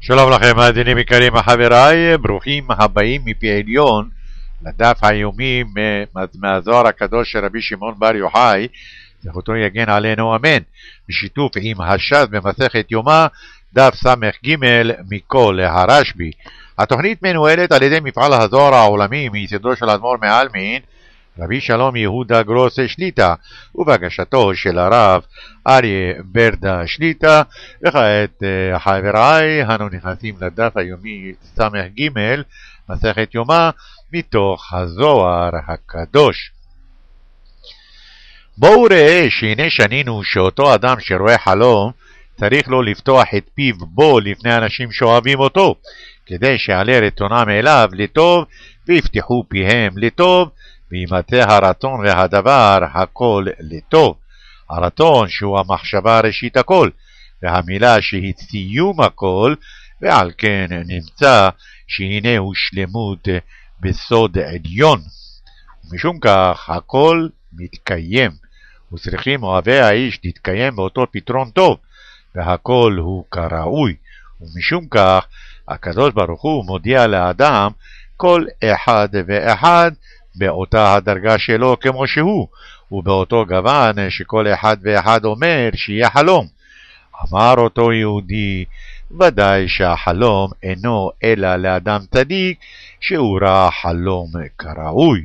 שלום לכם מאזינים יקרים חבריי, ברוכים הבאים מפי עליון לדף היומי מהזוהר הקדוש של רבי שמעון בר יוחאי, זכותו יגן עלינו אמן, בשיתוף עם הש"ס במסכת יומא, דף ס"ג מכל הרשב"י. התוכנית מנוהלת על ידי מפעל הזוהר העולמי מיסודו של אדמו"ר מעלמין רבי שלום יהודה גרוס שליט"א, ובהגשתו של הרב אריה ברדה שליט"א. וכעת חבריי, אנו נכנסים לדף היומי ס"ג מסכת יומא מתוך הזוהר הקדוש. בואו ראה שהנה שנינו שאותו אדם שרואה חלום צריך לו לפתוח את פיו בו לפני אנשים שאוהבים אותו, כדי שיעלה רצונם אליו לטוב ויפתחו פיהם לטוב, וימצא הרצון והדבר הכל לטוב. הרצון שהוא המחשבה ראשית הכל, והמילה שהיא סיום הכל, ועל כן נמצא שהנה הוא שלמות בסוד עליון. ומשום כך הכל מתקיים, וצריכים אוהבי האיש להתקיים באותו פתרון טוב, והכל הוא כראוי. ומשום כך הקדוש ברוך הוא מודיע לאדם כל אחד ואחד באותה הדרגה שלו כמו שהוא, ובאותו גוון שכל אחד ואחד אומר שיהיה חלום. אמר אותו יהודי, ודאי שהחלום אינו אלא לאדם צדיק שהוא ראה חלום כראוי.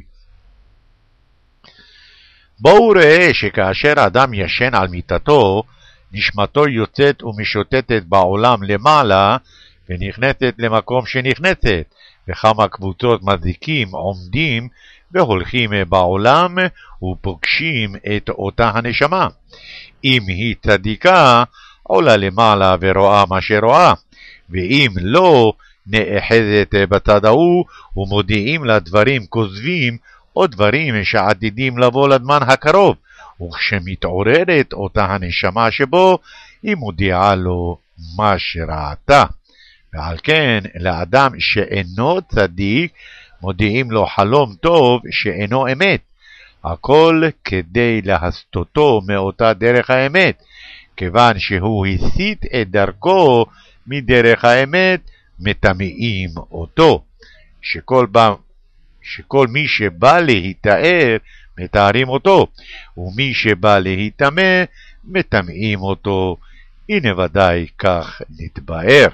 בואו ראה שכאשר אדם ישן על מיטתו, נשמתו יוצאת ומשוטטת בעולם למעלה ונכנסת למקום שנכנסת, וכמה קבוצות מזיקים עומדים והולכים בעולם ופוגשים את אותה הנשמה. אם היא צדיקה, עולה למעלה ורואה מה שרואה, ואם לא, נאחזת בצד ההוא ומודיעים לה דברים כוזבים או דברים שעתידים לבוא לזמן הקרוב, וכשמתעוררת אותה הנשמה שבו, היא מודיעה לו מה שראתה. ועל כן לאדם שאינו צדיק מודיעים לו חלום טוב שאינו אמת, הכל כדי להסתותו מאותה דרך האמת, כיוון שהוא הסיט את דרכו מדרך האמת, מטמאים אותו. שכל מי שבא להתאר מתארים אותו, ומי שבא להתאמה מטמאים אותו. הנה ודאי כך נתבאר.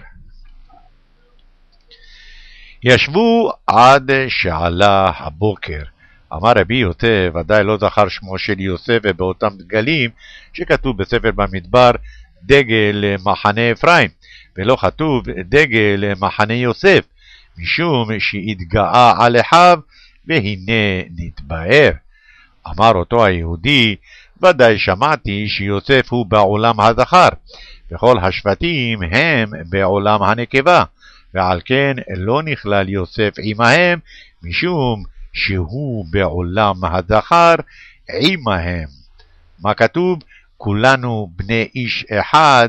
ישבו עד שעלה הבוקר. אמר רבי יוסף, ודאי לא זכר שמו של יוסף ובאותם דגלים שכתוב בספר במדבר דגל מחנה אפרים, ולא כתוב דגל מחנה יוסף, משום שהתגאה על אחיו, והנה נתבאר. אמר אותו היהודי, ודאי שמעתי שיוסף הוא בעולם הזכר, וכל השבטים הם בעולם הנקבה, ועל כן לא נכלל יוסף עמהם, משום שהוא בעולם הזכר עמהם. מה כתוב? כולנו בני איש אחד,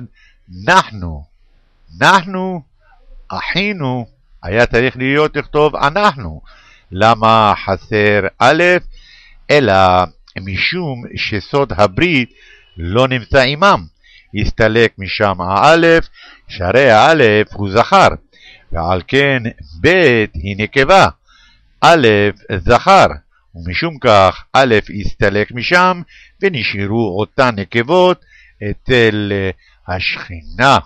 נחנו, אחינו, היה צריך להיות לכתוב אנחנו. למה חסר א'? אלא משום שסוד הברית לא נמצא עמם, הסתלק משם האלף, שהרי האלף הוא זכר, ועל כן ב' היא נקבה, א' זכר, ומשום כך א' הסתלק משם, ונשארו אותן נקבות אצל השכינה.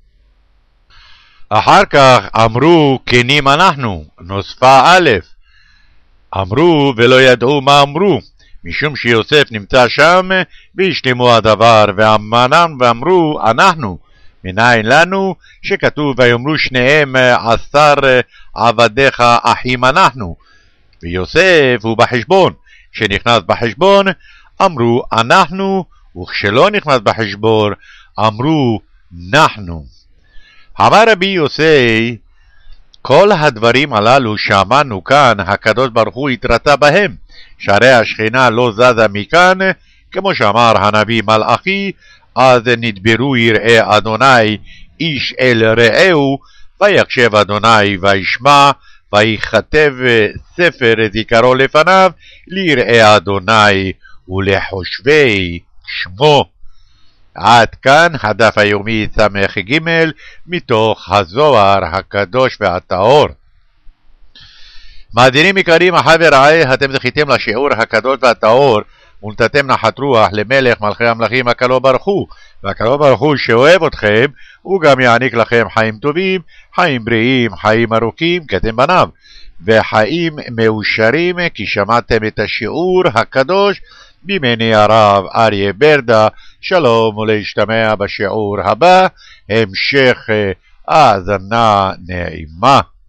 אחר כך אמרו כנים אנחנו, נוספה א', אמרו ולא ידעו מה אמרו, משום שיוסף נמצא שם, והשלימו הדבר, ואמרו אנחנו, מניין לנו שכתוב ויאמרו שניהם 10 עבדיך אחים אנחנו, ויוסף הוא בחשבון. כשנכנס בחשבון אמרו אנחנו, וכשלא נכנס בחשבון אמרו נחנו. אמר רבי יוסי, כל הדברים הללו שאמרנו כאן הקדוש ברוך הוא התרצה בהם, שהרי השכינה לא זזה מכאן, כמו שאמר הנביא מלאכי, אז נדברו יראה אדוני איש אל רעהו, ויקשב אדוני וישמע, ויכתב ספר זיכרו לפניו, ליראה אדוני ולחושבי שמו. עד כאן הדף היומי ס"ג מתוך הזוהר הקדוש והטהור. מאזינים יקרים, אחי ורעי, אתם זכיתם לשיעור הקדוש והטהור ונתתם נחת רוח למלך מלכי המלכים הקדוש ברוך הוא, והקדוש ברוך הוא שאוהב אתכם הוא גם יעניק לכם חיים טובים, חיים בריאים, חיים ארוכים כאתם בניו, וחיים מאושרים, כי שמעתם את השיעור הקדוש ממני הרב אריה ברדה. שלום ולהשתמע בשיעור הבא, המשך האזנה נעימה.